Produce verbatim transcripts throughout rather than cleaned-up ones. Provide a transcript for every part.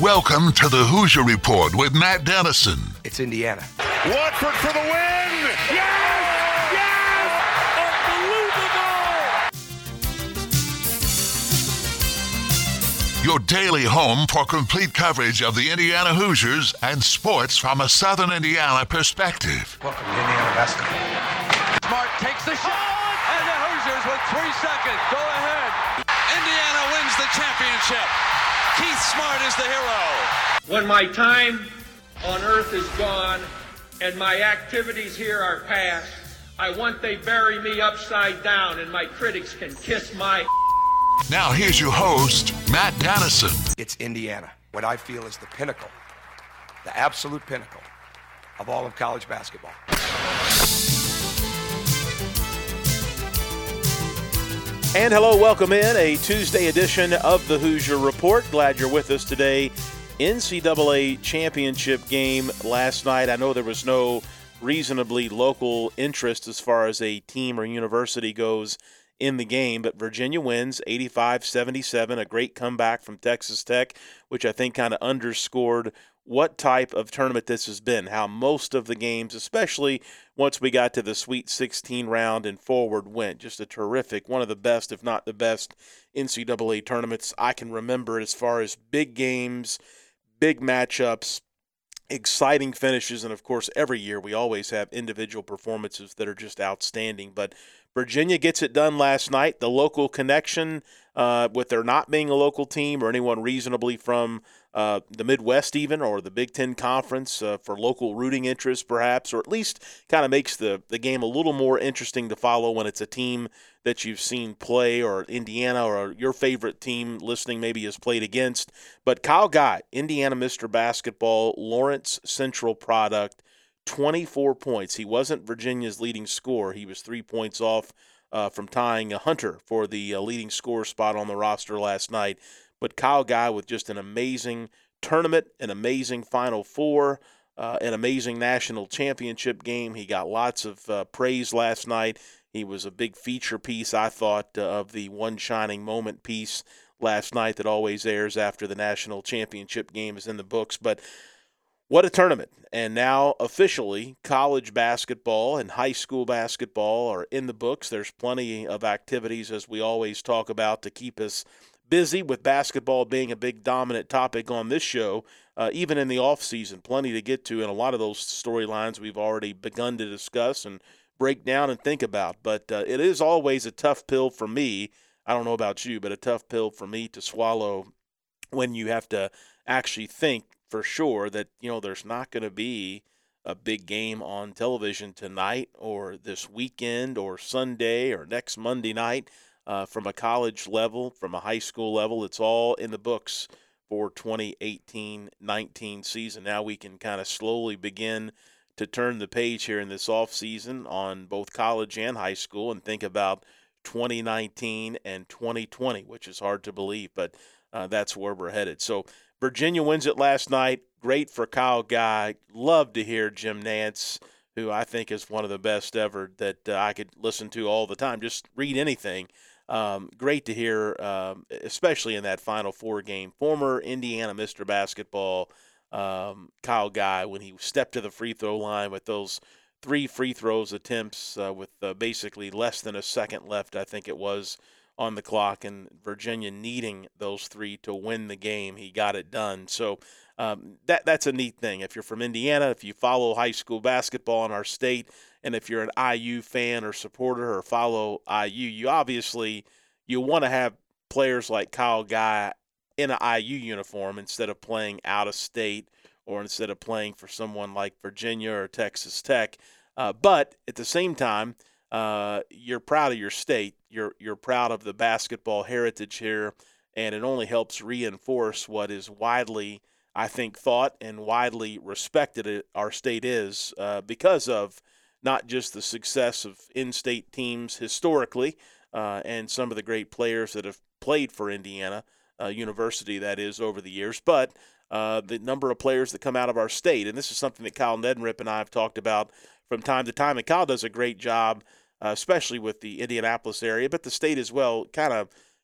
Welcome to the Hoosier Report with Matt Dennison. It's Indiana. Watford for the win! Yes! Yes! Unbelievable! Your daily home for complete coverage of the Indiana Hoosiers and sports from a Southern Indiana perspective. Welcome to Indiana basketball. Smart takes the shot, and the Hoosiers with three seconds go ahead. Indiana wins the championship. Keith Smart is the hero. When my time on earth is gone and my activities here are past, I want they bury me upside down and my critics can kiss my... Now here's your host, Matt Dennison. It's Indiana, what I feel is the pinnacle, the absolute pinnacle of all of college basketball. And hello, welcome in a Tuesday edition of the Hoosier Report. Glad you're with us today. N C double A championship game last night. I know there was no reasonably local interest as far as a team or university goes in the game, but Virginia wins eighty-five seventy-seven, a great comeback from Texas Tech, which I think kind of underscored what type of tournament this has been, how most of the games, especially once we got to the Sweet sixteen round and forward, went. Just a terrific, one of the best, if not the best, N C double A tournaments I can remember as far as big games, big matchups, exciting finishes, and of course every year we always have individual performances that are just outstanding. But Virginia gets it done last night. The local connection, uh, with there not being a local team or anyone reasonably from uh, the Midwest even, or the Big Ten Conference, uh, for local rooting interest perhaps, or at least kind of makes the, the game a little more interesting to follow when it's a team that you've seen play, or Indiana or your favorite team listening maybe has played against. But Kyle Guy, Indiana Mister Basketball, Lawrence Central product, twenty-four points. He wasn't Virginia's leading scorer. He was three points off uh, from tying a Hunter for the uh, leading scorer spot on the roster last night. But Kyle Guy with just an amazing tournament, an amazing Final Four, uh, an amazing national championship game. He got lots of uh, praise last night. He was a big feature piece, I thought, uh, of the One Shining Moment piece last night that always airs after the national championship game is in the books. But what a tournament. And now officially college basketball and high school basketball are in the books. There's plenty of activities, as we always talk about, to keep us busy, with basketball being a big dominant topic on this show, uh, even in the off season. Plenty to get to, and a lot of those storylines we've already begun to discuss and break down and think about. But uh, it is always a tough pill for me. I don't know about you, but a tough pill for me to swallow when you have to actually think for sure that, you know, there's not going to be a big game on television tonight or this weekend or Sunday or next Monday night. Uh, from a college level, from a high school level, it's all in the books for twenty eighteen nineteen season. Now we can kind of slowly begin to turn the page here in this off season on both college and high school and think about twenty nineteen and twenty twenty, which is hard to believe, but uh, that's where we're headed. So Virginia wins it last night. Great for Kyle Guy. Love to hear Jim Nance, who I think is one of the best ever that uh, I could listen to all the time. Just read anything. Um, great to hear, um, especially in that Final Four game. Former Indiana Mister Basketball, um, Kyle Guy, when he stepped to the free throw line with those three free throws attempts uh, with uh, basically less than a second left, I think it was, on the clock, and Virginia needing those three to win the game. He got it done. So um, that that's a neat thing. If you're from Indiana, if you follow high school basketball in our state, and if you're an I U fan or supporter or follow I U, you obviously you want to have players like Kyle Guy in an I U uniform instead of playing out of state or instead of playing for someone like Virginia or Texas Tech. Uh, but at the same time, uh, you're proud of your state. You're you're proud of the basketball heritage here, and it only helps reinforce what is widely, I think, thought and widely respected our state is uh, because of not just the success of in-state teams historically uh, and some of the great players that have played for Indiana uh, University, that is, over the years, but uh, the number of players that come out of our state. And this is something that Kyle Neddenriep and I have talked about from time to time, and Kyle does a great job, uh, especially with the Indianapolis area, but the state as well, kind of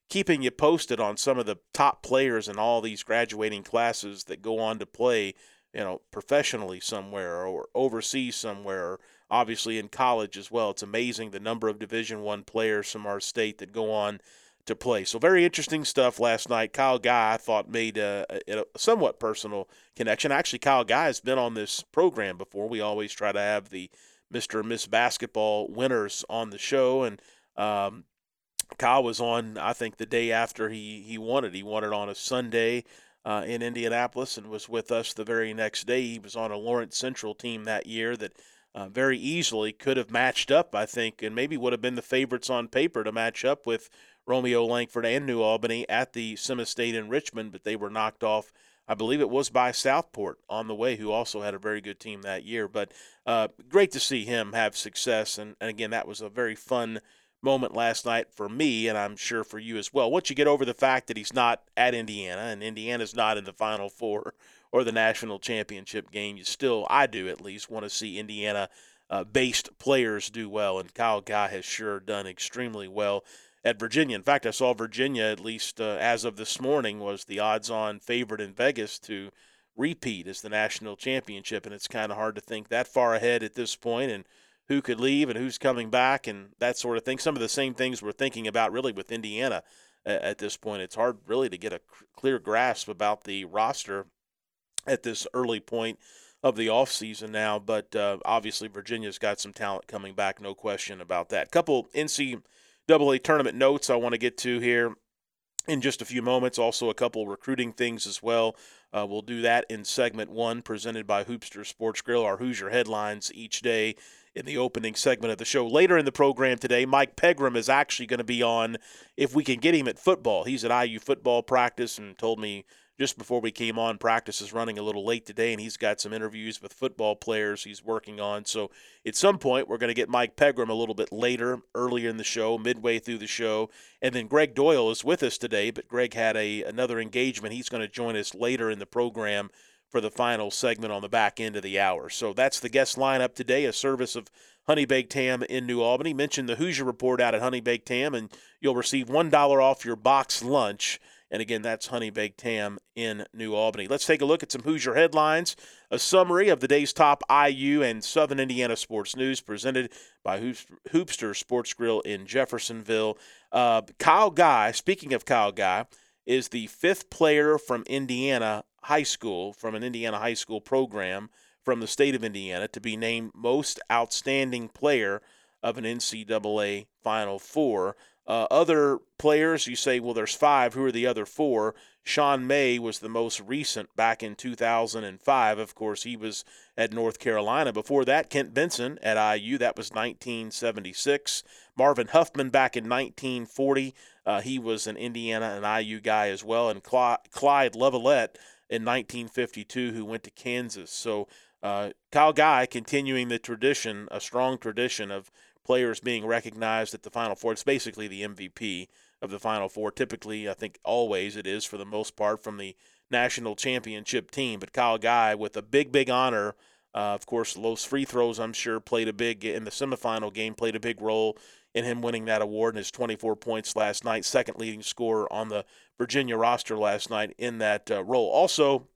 keeping you posted on some of the top players in all these graduating classes that go on to play, you know, professionally somewhere or overseas somewhere, or obviously in college as well. It's amazing the number of Division One players from our state that go on to play. So very interesting stuff last night. Kyle Guy, I thought, made a, a, a somewhat personal connection. Actually, Kyle Guy has been on this program before. We always try to have the Mister and Miss Basketball winners on the show, and um, Kyle was on, I think, the day after he, he won it. He won it on a Sunday uh, in Indianapolis and was with us the very next day. He was on a Lawrence Central team that year that uh, very easily could have matched up, I think, and maybe would have been the favorites on paper to match up with Romeo Langford and New Albany at the Sema State in Richmond, but they were knocked off, I believe it was by Southport on the way, who also had a very good team that year. But uh, great to see him have success, and, and again, that was a very fun moment last night for me, and I'm sure for you as well. Once you get over the fact that he's not at Indiana, and Indiana's not in the Final Four or the national championship game, you still, I do at least, want to see Indiana-based uh, players do well, and Kyle Guy has sure done extremely well at Virginia. In fact, I saw Virginia, at least uh, as of this morning, was the odds-on favorite in Vegas to repeat as the national championship, and it's kind of hard to think that far ahead at this point, and who could leave and who's coming back and that sort of thing. Some of the same things we're thinking about really with Indiana uh, at this point. It's hard really to get a clear grasp about the roster at this early point of the offseason now, but uh, obviously Virginia's got some talent coming back, no question about that. Couple N C double A tournament notes I want to get to here in just a few moments. Also a couple recruiting things as well. Uh, we'll do that in segment one, presented by Hoopster Sports Grill, our Hoosier headlines each day in the opening segment of the show. Later in the program today, Mike Pegram is actually going to be on if we can get him at football. He's at I U football practice and told me just before we came on, practice is running a little late today, and he's got some interviews with football players he's working on. So at some point, we're going to get Mike Pegram a little bit later, earlier in the show, midway through the show. And then Greg Doyle is with us today, but Greg had a another engagement. He's going to join us later in the program for the final segment on the back end of the hour. So that's the guest lineup today, a service of Honey Baked Ham in New Albany. Mention the Hoosier Report out at Honey Baked Ham, and you'll receive one dollar off your box lunch. And again, that's Honey Baked Ham in New Albany. Let's take a look at some Hoosier headlines. A summary of the day's top I U and Southern Indiana sports news presented by Hoopster Sports Grill in Jeffersonville. Uh, Kyle Guy, speaking of Kyle Guy, is the fifth player from Indiana High School, from an Indiana high school program from the state of Indiana, to be named most outstanding player of an N C double A Final Four. Uh, other players, you say, well, there's five. Who are the other four? Sean May was the most recent back in two thousand five. Of course, he was at North Carolina. Before that, Kent Benson at I U. That was nineteen seventy-six. Marvin Huffman back in nineteen forty. Uh, he was an Indiana and I U guy as well. And Cl- Clyde Levelette in nineteen fifty-two, who went to Kansas. So uh, Kyle Guy continuing the tradition, a strong tradition of players being recognized at the Final Four. It's basically the M V P of the Final Four. Typically, I think always it is for the most part from the national championship team. But Kyle Guy with a big, big honor. Uh, of course, those free throws, I'm sure, played a big, in the semifinal game, played a big role in him winning that award, and his twenty-four points last night, second leading scorer on the Virginia roster last night in that uh, role. Also,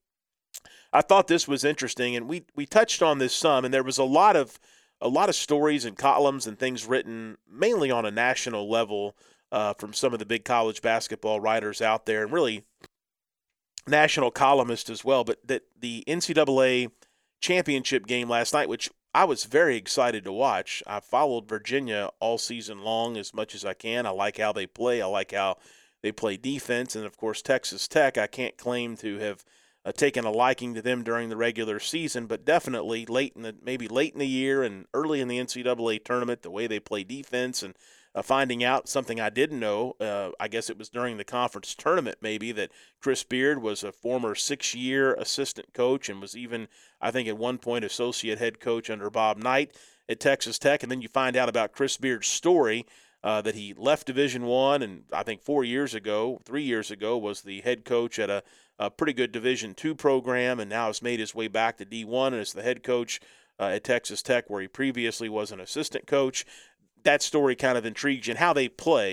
I thought this was interesting, and we, we touched on this some, and there was a lot of A lot of stories and columns and things written mainly on a national level uh, from some of the big college basketball writers out there, and really national columnists as well. But that the N C double A championship game last night, which I was very excited to watch. I followed Virginia all season long as much as I can. I like how they play. I like how they play defense. And, of course, Texas Tech, I can't claim to have Uh, taken a liking to them during the regular season, but definitely late in the maybe late in the year and early in the N C double A tournament, the way they play defense, and uh, finding out something I didn't know. Uh, I guess it was during the conference tournament maybe that Chris Beard was a former six-year assistant coach and was even, I think, at one point associate head coach under Bob Knight at Texas Tech. And then you find out about Chris Beard's story. Uh, that he left Division One, and I think four years ago, three years ago, was the head coach at a, a pretty good Division Two program, and now has made his way back to D one and is the head coach uh, at Texas Tech, where he previously was an assistant coach. That story kind of intrigues you, and how they play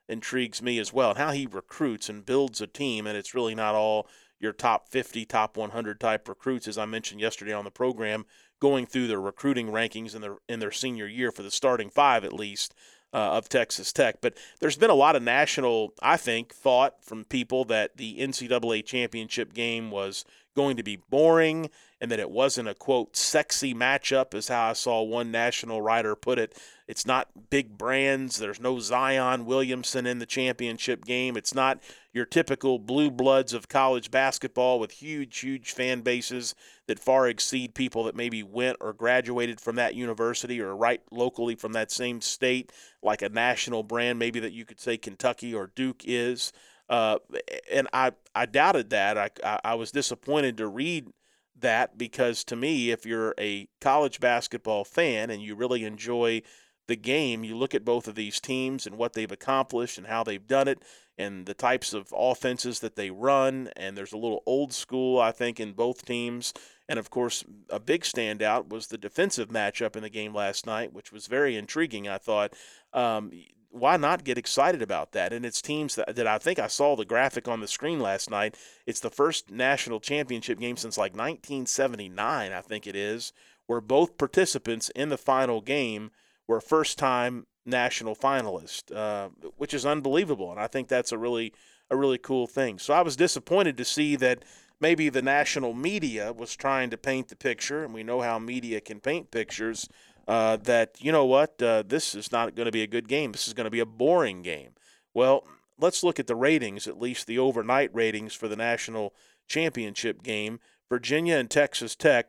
intrigues me as well, and how he recruits and builds a team, and it's really not all your top fifty, top one hundred type recruits, as I mentioned yesterday on the program, going through their recruiting rankings in their in their senior year for the starting five at least uh, of Texas Tech. But there's been a lot of national, I think, thought from people that the N C double A championship game was going to be boring and that it wasn't a, quote, sexy matchup, is how I saw one national writer put it. It's not big brands. There's no Zion Williamson in the championship game. It's not your typical blue bloods of college basketball with huge, huge fan bases that far exceed people that maybe went or graduated from that university or right locally from that same state, like a national brand maybe that you could say Kentucky or Duke is. Uh, and I, I doubted that. I, I, I was disappointed to read that, because to me, if you're a college basketball fan and you really enjoy the game, you look at both of these teams and what they've accomplished and how they've done it and the types of offenses that they run, and there's a little old school, I think, in both teams. And, of course, a big standout was the defensive matchup in the game last night, which was very intriguing, I thought. Um, why not get excited about that? And it's teams that, that I think I saw the graphic on the screen last night. It's the first national championship game since like nineteen seventy-nine, I think it is, where both participants in the final game were first-time national finalists, uh, which is unbelievable. And I think that's a really a really cool thing. So I was disappointed to see that maybe the national media was trying to paint the picture, and we know how media can paint pictures, uh, that, you know what, uh, this is not going to be a good game. This is going to be a boring game. Well, let's look at the ratings, at least the overnight ratings for the national championship game. Virginia and Texas Tech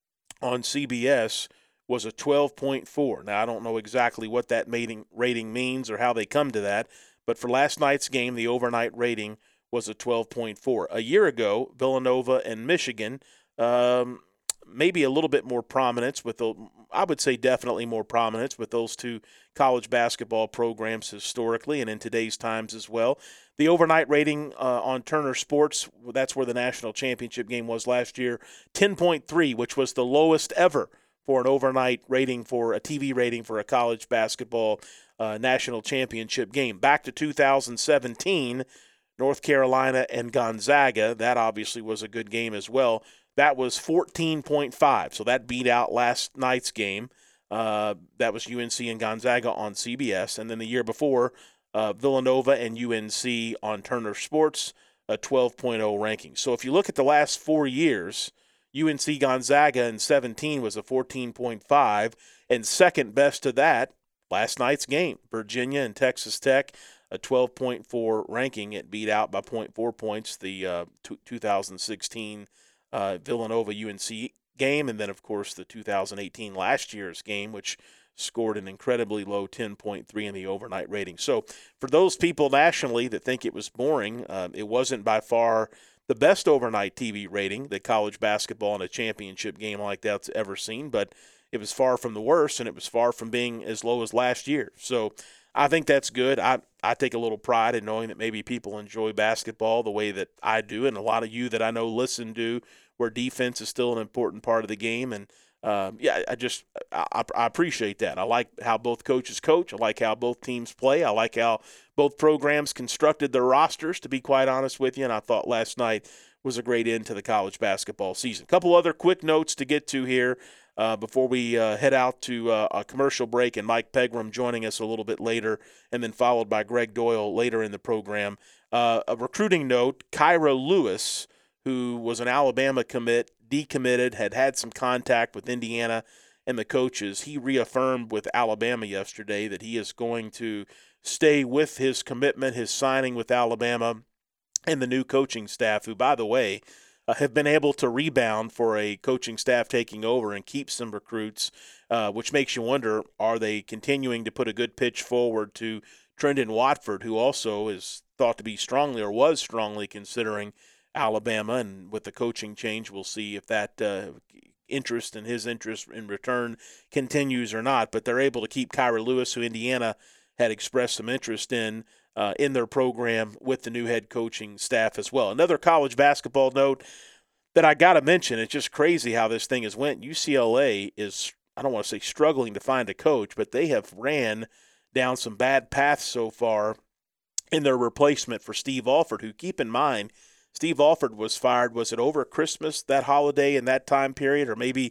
on C B S was a twelve point four. Now, I don't know exactly what that rating, rating means or how they come to that, but for last night's game, the overnight rating was a twelve point four. A year ago, Villanova and Michigan, um, maybe a little bit more prominence with the, I would say definitely more prominence with those two college basketball programs historically and in today's times as well. The overnight rating uh, on Turner Sports, that's where the national championship game was last year, ten point three, which was the lowest ever for an overnight rating, for a T V rating for a college basketball uh, national championship game. Back to two thousand seventeen, North Carolina and Gonzaga, that obviously was a good game as well. That was fourteen point five, so that beat out last night's game. Uh, that was U N C and Gonzaga on C B S. And then the year before, uh, Villanova and U N C on Turner Sports, a twelve point oh ranking. So if you look at the last four years, U N C Gonzaga in seventeen was a fourteen point five, and second best to that, last night's game, Virginia and Texas Tech, a twelve point four ranking. It beat out by zero point four points the uh, t- two thousand sixteen uh, Villanova U N C game, and then, of course, the two thousand eighteen last year's game, which scored an incredibly low ten point three in the overnight rating. So for those people nationally that think it was boring, uh, it wasn't by far the best overnight T V rating that college basketball in a championship game like that's ever seen, but it was far from the worst, and it was far from being as low as last year. So I think that's good. I, I take a little pride in knowing that maybe people enjoy basketball the way that I do, and a lot of you that I know listen to, where defense is still an important part of the game. And, um, yeah, I just I, I appreciate that. I like how both coaches coach. I like how both teams play. I like how both programs constructed their rosters, to be quite honest with you, and I thought last night was a great end to the college basketball season. A couple other quick notes to get to here uh, before we uh, head out to uh, a commercial break, and Mike Pegram joining us a little bit later, and then followed by Greg Doyle later in the program. Uh, a recruiting note, Kyra Lewis, who was an Alabama commit, decommitted, had had some contact with Indiana and the coaches. He reaffirmed with Alabama yesterday that he is going to stay with his commitment, his signing with Alabama, and the new coaching staff, who, by the way, uh, have been able to rebound for a coaching staff taking over and keep some recruits, uh, which makes you wonder, are they continuing to put a good pitch forward to Trendon Watford, who also is thought to be strongly or was strongly considering Alabama, and with the coaching change, we'll see if that uh, interest and his interest in return continues or not. But they're able to keep Kyra Lewis, who Indiana had expressed some interest in, uh, in their program with the new head coaching staff as well. Another college basketball note that I got to mention, it's just crazy how this thing has went. U C L A is, I don't want to say struggling to find a coach, but they have ran down some bad paths so far in their replacement for Steve Alford, who, keep in mind, Steve Alford was fired, was it over Christmas, that holiday in that time period, or maybe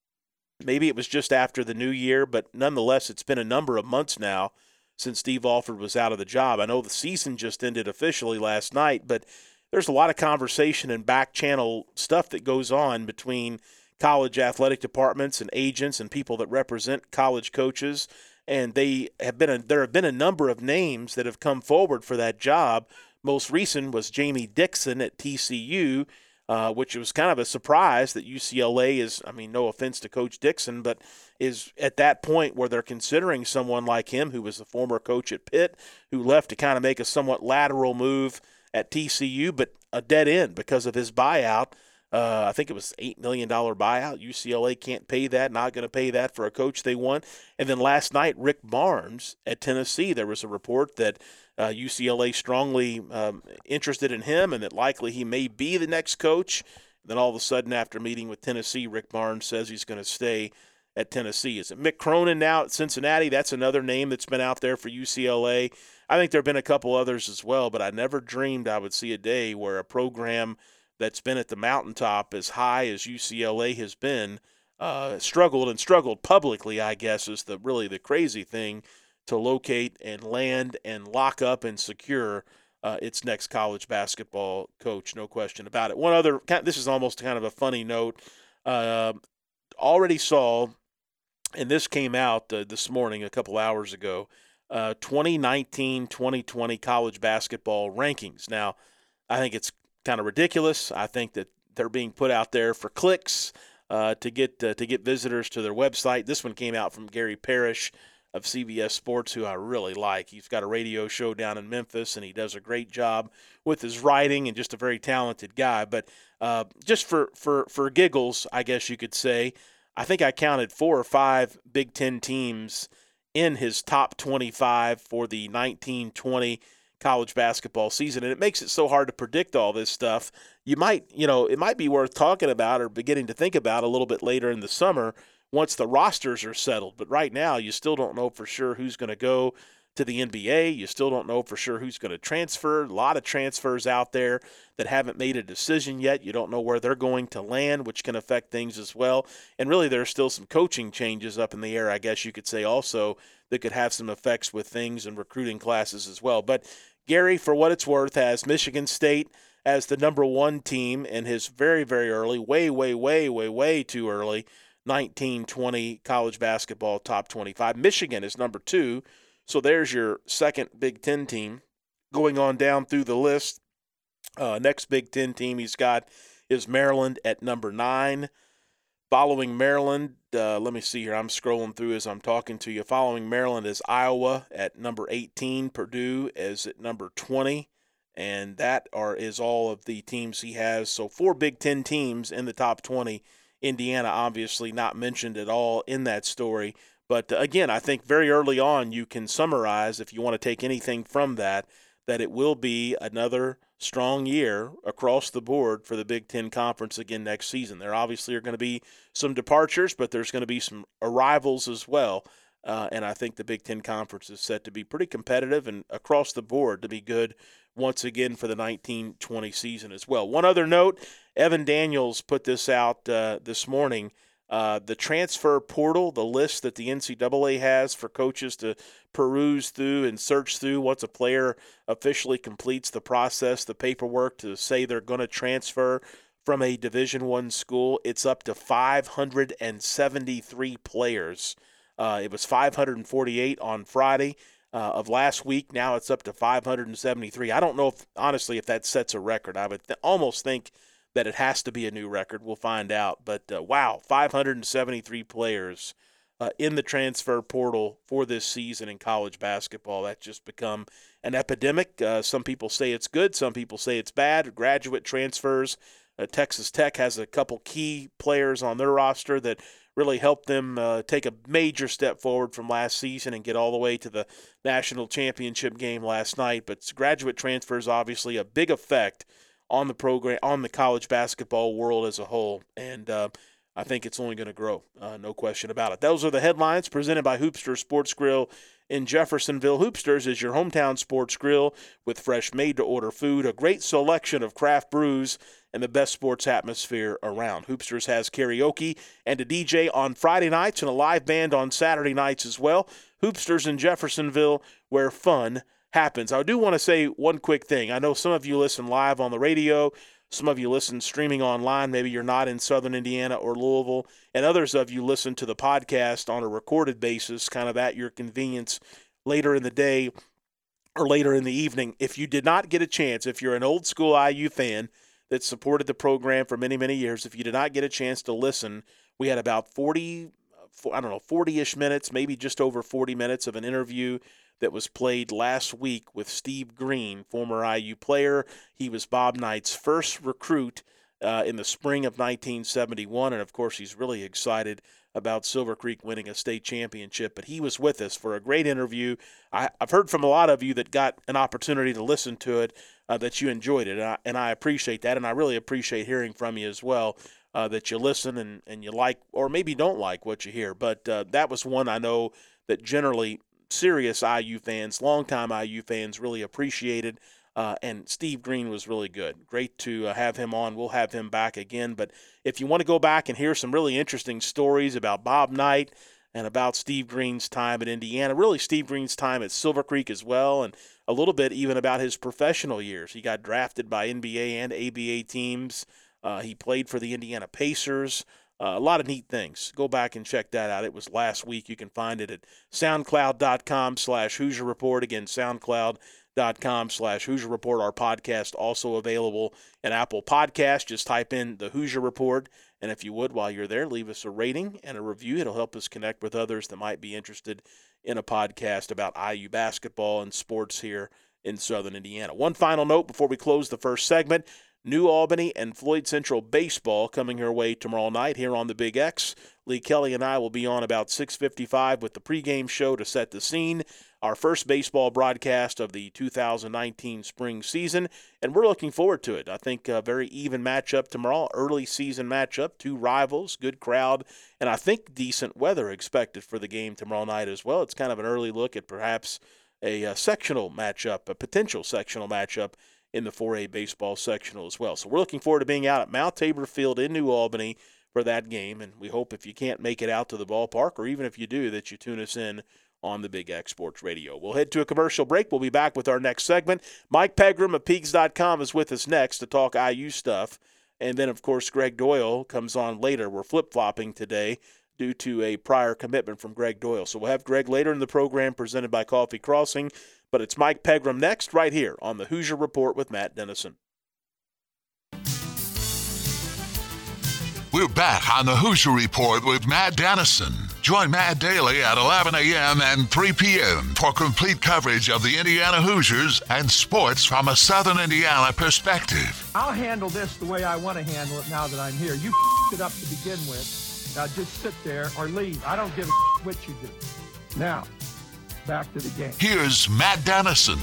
maybe it was just after the new year, but nonetheless, it's been a number of months now since Steve Alford was out of the job. I know the season just ended officially last night, but there's a lot of conversation and back channel stuff that goes on between college athletic departments and agents and people that represent college coaches, and they have been a, there have been a number of names that have come forward for that job. Most recent was Jamie Dixon at T C U, uh, which was kind of a surprise that U C L A is, I mean, no offense to Coach Dixon, but is at that point where they're considering someone like him, who was the former coach at Pitt, who left to kind of make a somewhat lateral move at T C U, but a dead end because of his buyout. Uh, I think it was eight million dollars buyout. U C L A can't pay that, not going to pay that for a coach they want. And then last night, Rick Barnes at Tennessee, there was a report that uh, U C L A strongly um, interested in him and that likely he may be the next coach. And then all of a sudden, after meeting with Tennessee, Rick Barnes says he's going to stay at Tennessee. Is it Mick Cronin now at Cincinnati? That's another name that's been out there for U C L A. I think there have been a couple others as well, but I never dreamed I would see a day where a program that's been at the mountaintop as high as U C L A has been, uh, struggled and struggled publicly, I guess, is the really the crazy thing, to locate and land and lock up and secure uh, its next college basketball coach, no question about it. One other, this is almost kind of a funny note, uh, already saw, and this came out uh, this morning a couple hours ago, uh, twenty nineteen twenty twenty college basketball rankings. Now, I think it's kind of ridiculous. I think that they're being put out there for clicks uh, to get uh, to get visitors to their website. This one came out from Gary Parrish of C B S Sports, who I really like. He's got a radio show down in Memphis, and he does a great job with his writing, and just a very talented guy. But uh, just for, for, for giggles, I guess you could say, I think I counted four or five Big Ten teams in his top twenty-five for the nineteen twenty college basketball season, and it makes it so hard to predict all this stuff. You might, you know, it might be worth talking about or beginning to think about a little bit later in the summer once the rosters are settled. But right now, you still don't know for sure who's going to go to the N B A. You still don't know for sure who's going to transfer. A lot of transfers out there that haven't made a decision yet. You don't know where they're going to land, which can affect things as well. And really, there's still some coaching changes up in the air, I guess you could say, also, that could have some effects with things and recruiting classes as well. But Gary, for what it's worth, has Michigan State as the number one team in his very, very early, way, way, way, way, way too early, nineteen twenty college basketball top twenty-five. Michigan is number two. So there's your second Big Ten team. Going on down through the list, uh, next Big Ten team he's got is Maryland at number nine. Following Maryland, uh, let me see here. I'm scrolling through as I'm talking to you. Following Maryland is Iowa at number eighteen. Purdue is at number twenty. And that are is all of the teams he has. So four Big Ten teams in the top twenty. Indiana obviously not mentioned at all in that story. But, uh, again, I think very early on you can summarize, if you want to take anything from that, that it will be another strong year across the board for the Big Ten Conference again next season. There obviously are going to be some departures, but there's going to be some arrivals as well. Uh, and I think the Big Ten Conference is set to be pretty competitive and across the board to be good once again for the nineteen twenty season as well. One other note, Evan Daniels put this out uh, this morning. Uh, the transfer portal, the list that the N C double A has for coaches to peruse through and search through once a player officially completes the process, the paperwork to say they're going to transfer from a Division I school, it's up to five hundred seventy-three players. Uh, it was five hundred forty-eight on Friday uh, of last week. Now it's up to five hundred seventy-three. I don't know, if honestly, if that sets a record. I would th- almost think that it has to be a new record. We'll find out. But, uh, wow, five hundred seventy-three players uh, in the transfer portal for this season in college basketball. That's just become an epidemic. Uh, some people say it's good. Some people say it's bad. Graduate transfers. Uh, Texas Tech has a couple key players on their roster that really helped them uh, take a major step forward from last season and get all the way to the national championship game last night. But graduate transfers, obviously, a big effect on the program, on the college basketball world as a whole. And uh, I think it's only going to grow, uh, no question about it. Those are the headlines presented by Hoopster Sports Grill in Jeffersonville. Hoopsters is your hometown sports grill with fresh made-to-order food, a great selection of craft brews, and the best sports atmosphere around. Hoopsters has karaoke and a D J on Friday nights and a live band on Saturday nights as well. Hoopsters in Jeffersonville, where fun happens. I do want to say one quick thing. I know some of you listen live on the radio. Some of you listen streaming online. Maybe you're not in Southern Indiana or Louisville. And others of you listen to the podcast on a recorded basis, kind of at your convenience later in the day or later in the evening. If you did not get a chance, if you're an old school I U fan that supported the program for many, many years, if you did not get a chance to listen, we had about forty, I don't know, forty-ish minutes, maybe just over forty minutes of an interview that was played last week with Steve Green, former I U player. He was Bob Knight's first recruit uh, in the spring of nineteen seventy-one, and of course he's really excited about Silver Creek winning a state championship. But he was with us for a great interview. I, I've heard from a lot of you that got an opportunity to listen to it, uh, that you enjoyed it, and I, and I appreciate that, and I really appreciate hearing from you as well, uh, that you listen and, and you like or maybe don't like what you hear. But uh, that was one I know that generally serious I U fans, longtime I U fans really appreciated, uh, and Steve Green was really good. Great to uh, have him on. We'll have him back again. But if you want to go back and hear some really interesting stories about Bob Knight and about Steve Green's time at Indiana, really Steve Green's time at Silver Creek as well, and a little bit even about his professional years. He got drafted by N B A and A B A teams. Uh, he played for the Indiana Pacers. Uh, a lot of neat things. Go back and check that out. It was last week. You can find it at soundcloud.com slash Hoosier Report. Again, soundcloud.com slash Hoosier Report. Our podcast also available in Apple Podcasts. Just type in the Hoosier Report. And if you would, while you're there, leave us a rating and a review. It'll help us connect with others that might be interested in a podcast about I U basketball and sports here in Southern Indiana. One final note before we close the first segment. New Albany and Floyd Central baseball coming your way tomorrow night here on the Big X. Lee Kelly and I will be on about six fifty-five with the pregame show to set the scene. Our first baseball broadcast of the two thousand nineteen spring season, and we're looking forward to it. I think a very even matchup tomorrow, early season matchup, two rivals, good crowd, and I think decent weather expected for the game tomorrow night as well. It's kind of an early look at perhaps a, a sectional matchup, a potential sectional matchup in the four A baseball sectional as well. So we're looking forward to being out at Mount Tabor Field in New Albany for that game, and we hope if you can't make it out to the ballpark, or even if you do, that you tune us in on the Big X Sports Radio. We'll head to a commercial break. We'll be back with our next segment. Mike Pegram of Peegs dot com is with us next to talk I U stuff, and then, of course, Greg Doyle comes on later. We're flip-flopping today due to a prior commitment from Greg Doyle. So we'll have Greg later in the program presented by Coffee Crossing. But it's Mike Pegram next, right here on the Hoosier Report with Matt Dennison. We're back on the Hoosier Report with Matt Dennison. Join Matt daily at eleven a.m. and three p.m. for complete coverage of the Indiana Hoosiers and sports from a Southern Indiana perspective. I'll handle this the way I want to handle it now that I'm here. You it up to begin with. Now just sit there or leave. I don't give a what you do. Now, back to the game. Here's Matt Dennison.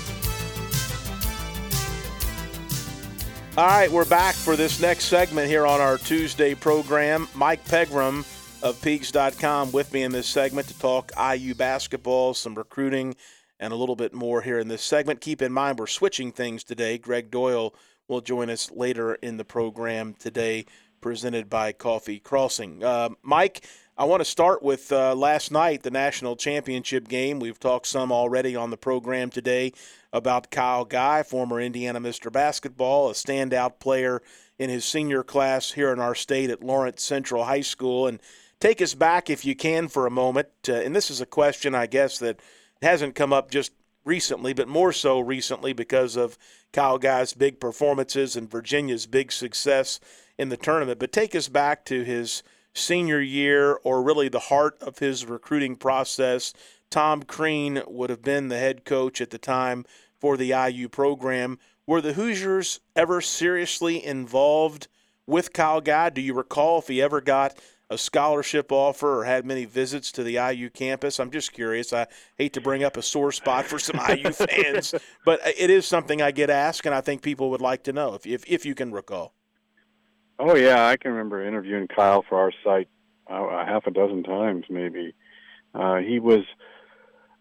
All right, we're back for this next segment here on our Tuesday program. Mike Pegram of Peegs dot com with me in this segment to talk I U basketball, some recruiting, and a little bit more here in this segment. Keep in mind we're switching things today. Greg Doyle will join us later in the program today, presented by Coffee Crossing. Uh, Mike, I want to start with uh, last night, the national championship game. We've talked some already on the program today about Kyle Guy, former Indiana Mister Basketball, a standout player in his senior class here in our state at Lawrence Central High School. And take us back, if you can, for a moment. Uh, and this is a question, I guess, that hasn't come up just recently, but more so recently because of Kyle Guy's big performances and Virginia's big success in the tournament. But take us back to his senior year, or really the heart of his recruiting process. Tom Crean would have been the head coach at the time for the I U program. Were the Hoosiers ever seriously involved with Kyle Guy? Do you recall if he ever got a scholarship offer or had many visits to the I U campus? I'm just curious. I hate to bring up a sore spot for some I U fans, but it is something I get asked, and I think people would like to know, if if, if you can recall. Oh, yeah, I can remember interviewing Kyle for our site uh, a half a dozen times maybe. Uh, he was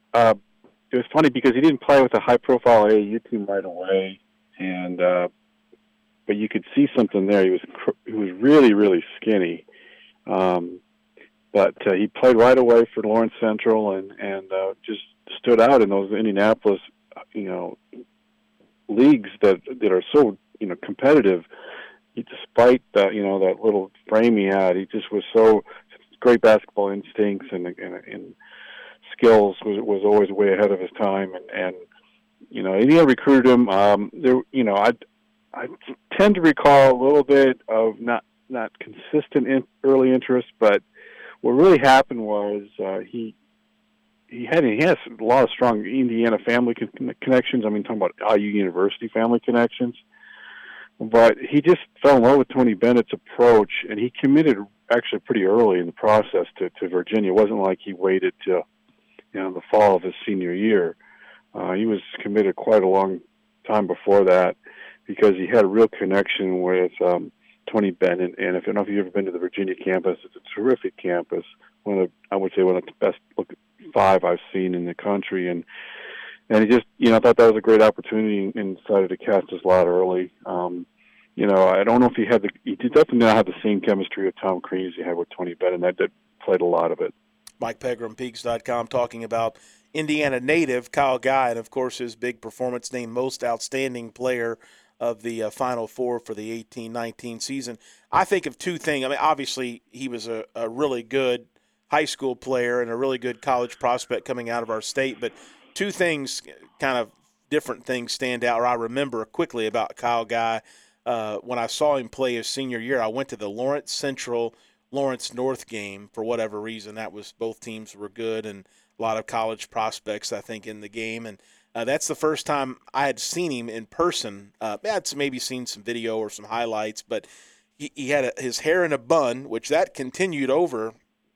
uh, it was funny because he didn't play with a high-profile A A U team right away, and uh, but you could see something there. He was he was really really skinny, um, but uh, he played right away for Lawrence Central and and uh, just stood out in those Indianapolis, you know, leagues that that are so you know competitive. He, despite that, you know, that little frame he had, he just was so great basketball instincts and and, and skills was was always way ahead of his time. And, and you know, Indiana recruited him. Um, there, you know, I I tend to recall a little bit of not not consistent in, early interest, but what really happened was uh, he. He had he has a lot of strong Indiana family con- connections. I mean, talking about I U University family connections. But he just fell in love with Tony Bennett's approach, and he committed actually pretty early in the process to, to Virginia. It wasn't like he waited till you know the fall of his senior year. Uh, he was committed quite a long time before that because he had a real connection with um, Tony Bennett. And if I don't know if you've ever been to the Virginia campus, it's a terrific campus. One of the, I would say one of the best look five I've seen in the country, and and he just you know thought that was a great opportunity and decided to cast his lot early. Um, you know, I don't know if he had the he did definitely not have the same chemistry with Tom Crean as he had with Tony Bennett, and that did played a lot of it. Mike Pegram, Peaks dot com, talking about Indiana native Kyle Guy, and of course his big performance, named most outstanding player of the uh, Final Four for the eighteen nineteen season. I think of two things. I mean, obviously he was a, a really good high school player and a really good college prospect coming out of our state, but two things, kind of different things, stand out, or I remember quickly about Kyle Guy. Uh, when I saw him play his senior year, I went to the Lawrence Central Lawrence North game for whatever reason. That was, both teams were good and a lot of college prospects, I think, in the game. And uh, that's the first time I had seen him in person. Uh, I had maybe seen some video or some highlights, but he, he had a, his hair in a bun, which that continued over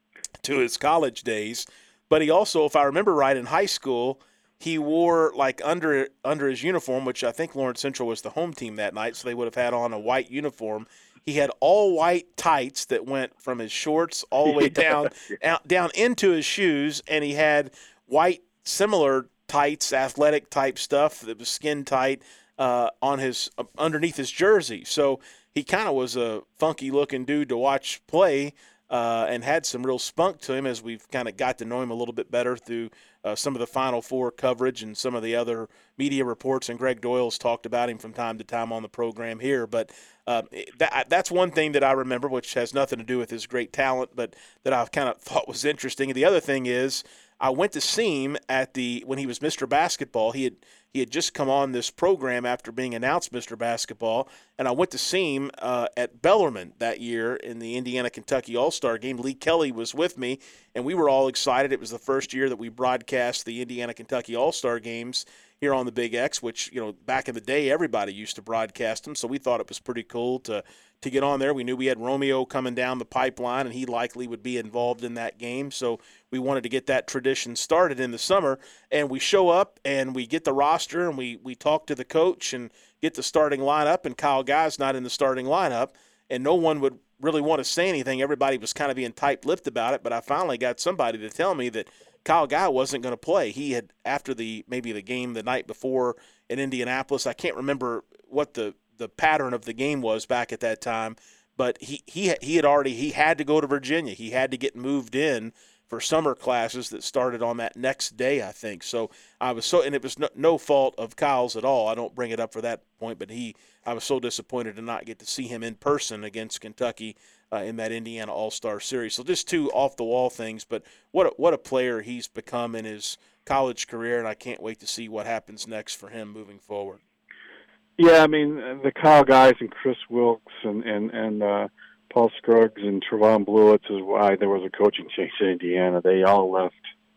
to his college days. But he also, if I remember right, in high school, he wore, like, under under his uniform, which I think Lawrence Central was the home team that night, so they would have had on a white uniform. He had all white tights that went from his shorts all the way down out, down into his shoes, and he had white similar tights, athletic type stuff that was skin tight uh, on his uh, underneath his jersey. So he kind of was a funky looking dude to watch play. Uh, and had some real spunk to him as we've kind of got to know him a little bit better through uh, some of the Final Four coverage and some of the other media reports. And Greg Doyle's talked about him from time to time on the program here. But uh, that, that's one thing that I remember, which has nothing to do with his great talent, but that I kind of thought was interesting. And the other thing is, I went to see him at the when he was Mister Basketball. He had he had just come on this program after being announced Mister Basketball, and I went to see him uh, at Bellarmine that year in the Indiana-Kentucky All-Star game. Lee Kelly was with me, and we were all excited. It was the first year that we broadcast the Indiana-Kentucky All-Star games here on the Big X, which, you know, back in the day, everybody used to broadcast them, so we thought it was pretty cool to to get on there. We knew we had Romeo coming down the pipeline, and he likely would be involved in that game, so we wanted to get that tradition started in the summer. And we show up, and we get the roster, and we, we talk to the coach and get the starting lineup, and Kyle Guy's not in the starting lineup, and no one would really want to say anything. Everybody was kind of being tight-lipped about it, but I finally got somebody to tell me that Kyle Guy wasn't going to play. He had, after the maybe the game the night before in Indianapolis, I can't remember what the, the pattern of the game was back at that time, but he, he, he had already, he had to go to Virginia. He had to get moved in for summer classes that started on that next day, I think. So I was so, and it was no, no fault of Kyle's at all. I don't bring it up for that point, but he, I was so disappointed to not get to see him in person against Kentucky uh, in that Indiana All-Star Series. So just two off-the-wall things, but what a, what a player he's become in his college career, and I can't wait to see what happens next for him moving forward. Yeah, I mean, the Kyle guys and Chris Wilkes and, and, and uh, Paul Scruggs and Trevon Bluitz is why there was a coaching change in Indiana. They all left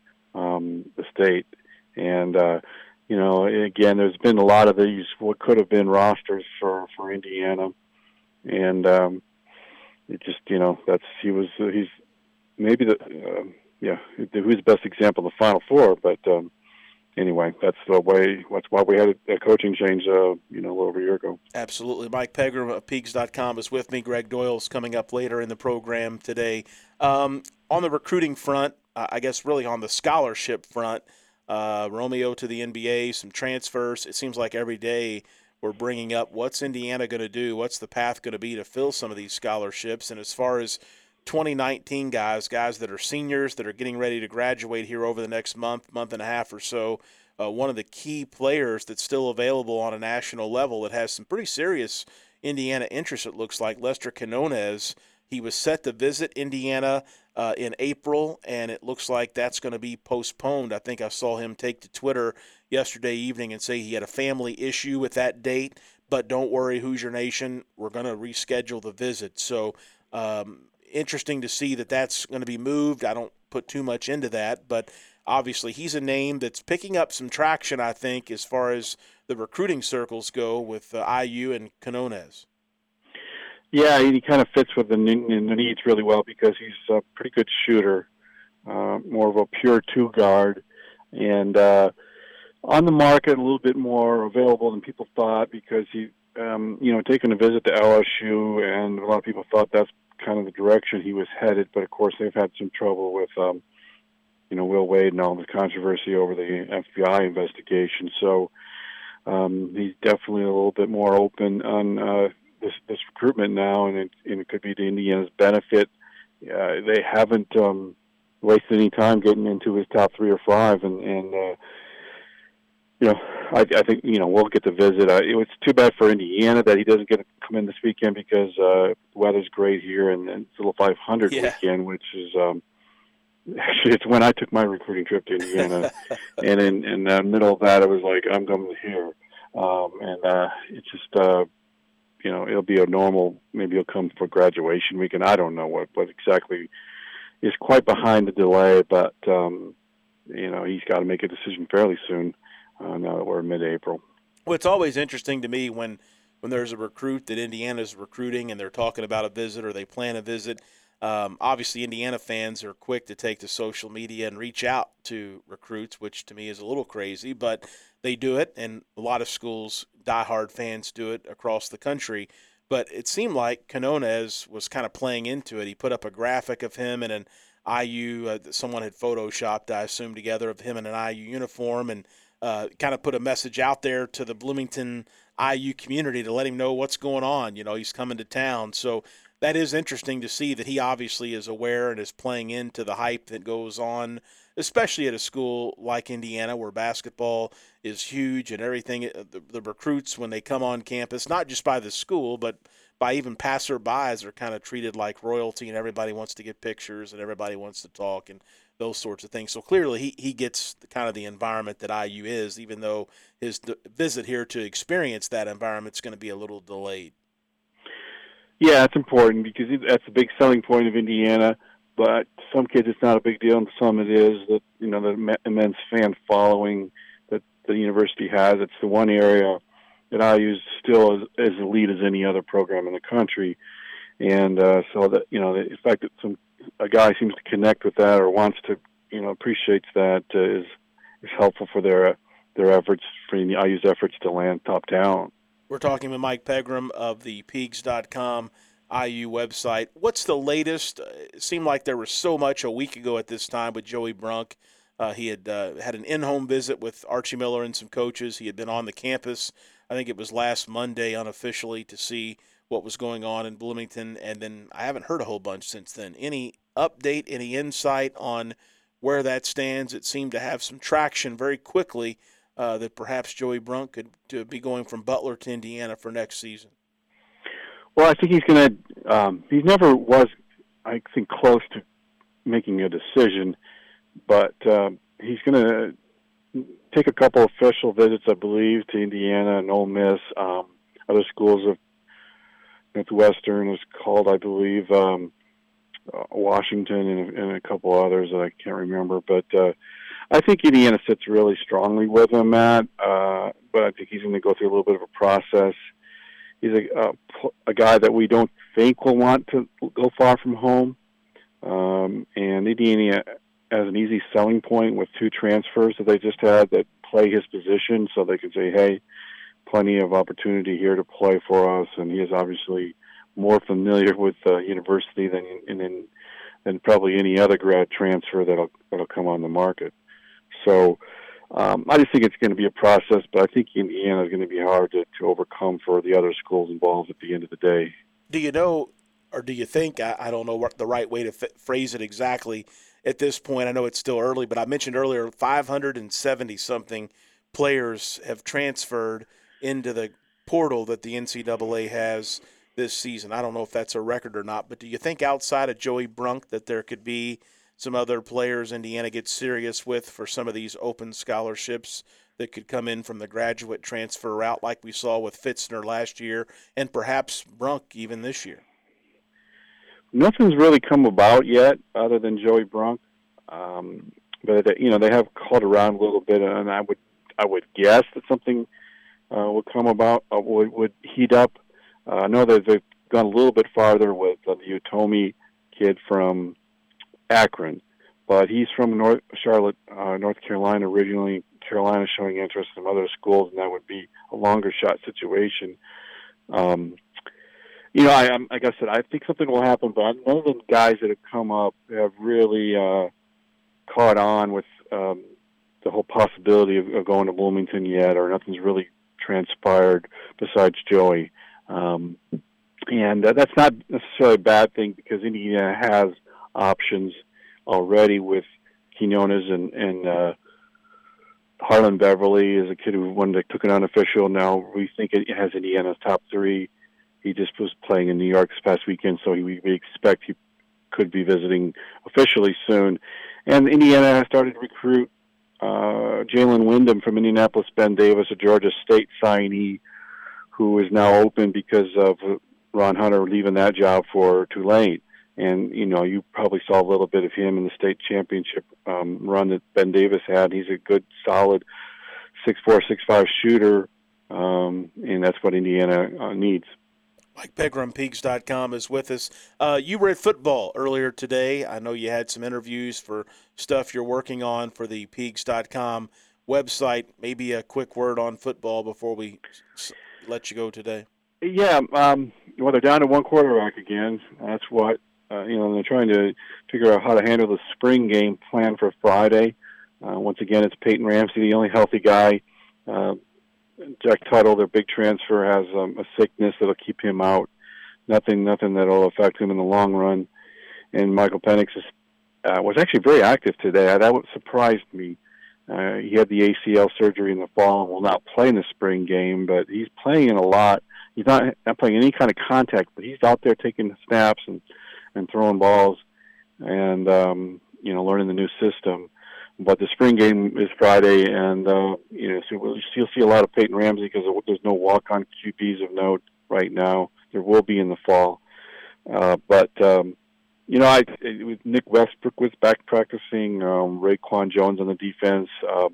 um, the state. And, uh, you know, again, there's been a lot of these what could have been rosters for, for Indiana. And um, it just, you know, that's he was he's maybe the, uh, yeah, who's the best example of the Final Four. But um, anyway, that's the way, that's why we had a, a coaching change, uh, you know, a little over a year ago. Absolutely. Mike Pegram of Peaks dot com is with me. Greg Doyle's coming up later in the program today. Um, on the recruiting front, uh, I guess really on the scholarship front, uh, Romeo to the N B A, some transfers. It seems like every day we're bringing up what's Indiana going to do, what's the path going to be to fill some of these scholarships. And as far as twenty nineteen guys, guys that are seniors that are getting ready to graduate here over the next month, month and a half or so, uh, one of the key players that's still available on a national level that has some pretty serious Indiana interest, it looks like, Lester Quinones. He was set to visit Indiana uh, in April, and it looks like that's going to be postponed. I think I saw him take to Twitter yesterday evening and say he had a family issue with that date, but don't worry, Hoosier Nation, we're going to reschedule the visit. So um, interesting to see that that's going to be moved. I don't put too much into that, but obviously he's a name that's picking up some traction, I think, as far as the recruiting circles go with uh, I U and Quinones. Yeah, he kind of fits with the needs really well because he's a pretty good shooter, uh, more of a pure two guard, and uh, on the market a little bit more available than people thought because he, um, you know, taking a visit to L S U, and a lot of people thought that's kind of the direction he was headed. But of course, they've had some trouble with, um, you know, Will Wade and all the controversy over the F B I investigation. So um, he's definitely a little bit more open on Uh, This, this recruitment now, and it, and it could be to Indiana's benefit. Uh, they haven't um, wasted any time getting into his top three or five, and, and uh, you know, I, I think you know we'll get to visit. Uh, it was too bad for Indiana that he doesn't get to come in this weekend because uh, the weather's great here, and, and it's a little five hundred yeah. weekend, which is um, actually it's when I took my recruiting trip to Indiana, and in, in the middle of that, it was like I'm coming here, um, and uh, it's just. Uh, You know, it'll be a normal, maybe he'll come for graduation weekend. I don't know what, what exactly is quite behind the delay, but, um, you know, he's got to make a decision fairly soon uh, now that we're mid-April. Well, it's always interesting to me when, when there's a recruit that Indiana's recruiting and they're talking about a visit or they plan a visit. Um, obviously, Indiana fans are quick to take to social media and reach out to recruits, which to me is a little crazy, but they do it, and a lot of schools, diehard fans do it across the country. But it seemed like Quinones was kind of playing into it. He put up a graphic of him in an I U, uh, someone had photoshopped, I assume, together of him in an I U uniform, and uh, kind of put a message out there to the Bloomington I U community to let him know what's going on. You know, he's coming to town. So that is interesting to see that he obviously is aware and is playing into the hype that goes on, especially at a school like Indiana where basketball is huge and everything. The, the recruits, when they come on campus, not just by the school, but by even passerbys, are kind of treated like royalty, and everybody wants to get pictures and everybody wants to talk and those sorts of things. So clearly he, he gets the, kind of the environment that I U is, even though his d- visit here to experience that environment is going to be a little delayed. Yeah, it's important because that's a big selling point of Indiana. But to some kids, it's not a big deal, and to some it is. That you know, the immense fan following that the university has. It's the one area that I U is still as, as elite as any other program in the country, and uh, so that you know, the fact that some a guy seems to connect with that or wants to, you know, appreciates that uh, is is helpful for their their efforts, for the I U's efforts to land top talent. We're talking with Mike Pegram of the Peegs dot com I U website. What's the latest? It seemed like there was so much a week ago at this time with Joey Brunk. Uh, he had uh, had an in-home visit with Archie Miller and some coaches. He had been on the campus, I think it was last Monday unofficially, to see what was going on in Bloomington. And then I haven't heard a whole bunch since then. Any update, any insight on where that stands? It seemed to have some traction very quickly. Uh, that perhaps Joey Brunk could to be going from Butler to Indiana for next season? Well, I think he's going to um, – he never was, I think, close to making a decision, but um, he's going to take a couple official visits, I believe, to Indiana and Ole Miss. Um, other schools of Northwestern is called, I believe, um, uh, Washington and, and a couple others that I can't remember, but uh, – I think Indiana sits really strongly with him, Matt, uh, but I think he's going to go through a little bit of a process. He's a, a, a guy that we don't think will want to go far from home, um, and Indiana has an easy selling point with two transfers that they just had that play his position, so they can say, hey, plenty of opportunity here to play for us, and he is obviously more familiar with the university than, than, than probably any other grad transfer that'll, that'll come on the market. So Um, I just think it's going to be a process, but I think Indiana is going to be hard to, to overcome for the other schools involved at the end of the day. Do you know, or do you think, I, I don't know what the right way to f- phrase it exactly at this point. I know it's still early, but I mentioned earlier five hundred seventy-something players have transferred into the portal that the N C double A has this season. I don't know if that's a record or not, but do you think outside of Joey Brunk that there could be some other players Indiana gets serious with for some of these open scholarships that could come in from the graduate transfer route like we saw with Fitzner last year and perhaps Brunk even this year? Nothing's really come about yet other than Joey Brunk. Um, but, you know, they have called around a little bit, and I would I would guess that something uh, would come about, uh, would, would heat up. Uh, I know that they've gone a little bit farther with uh, the Utomi kid from Akron, but he's from North Charlotte, uh, North Carolina originally. Carolina showing interest in other schools, and that would be a longer shot situation. Um, you know, I, like I said, I think something will happen, but none of the guys that have come up have really uh, caught on with um, the whole possibility of, of going to Bloomington yet, or nothing's really transpired besides Joey. Um, and uh, that's not necessarily a bad thing because Indiana has options already with Quinones and, and uh, Harlan Beverly is a kid who one that took it unofficial. Now we think it has Indiana's top three. He just was playing in New York this past weekend, so he, we expect he could be visiting officially soon. And Indiana has started to recruit uh, Jalen Wyndham from Indianapolis, Ben Davis, a Georgia State signee, who is now open because of Ron Hunter leaving that job for Tulane. And, you know, you probably saw a little bit of him in the state championship um, run that Ben Davis had. He's a good, solid six four, six five shooter, um, and that's what Indiana uh, needs. Mike Pegram, Peegs dot com, is with us. Uh, you were at football earlier today. I know you had some interviews for stuff you're working on for the Peegs dot com website. Maybe a quick word on football before we let you go today. Yeah, um, well, they're down to one quarterback again. That's what. Uh, you know, they're trying to figure out how to handle the spring game plan for Friday. Uh, once again, it's Peyton Ramsey, the only healthy guy. Uh, Jack Tuttle, their big transfer, has um, a sickness that'll keep him out. Nothing, nothing that'll affect him in the long run. And Michael Penix is, uh, was actually very active today. That surprised me. Uh, he had the A C L surgery in the fall and will not play in the spring game, but he's playing in a lot. He's not, not playing any kind of contact, but he's out there taking the snaps and and throwing balls and, um, you know, learning the new system. But the spring game is Friday, and, uh, you know, so we'll, you'll see a lot of Peyton Ramsey because there's no walk-on Q Bs of note right now. There will be in the fall. Uh, but, um, you know, I, it, Nick Westbrook was back practicing, um, Raekwon Jones on the defense. Um,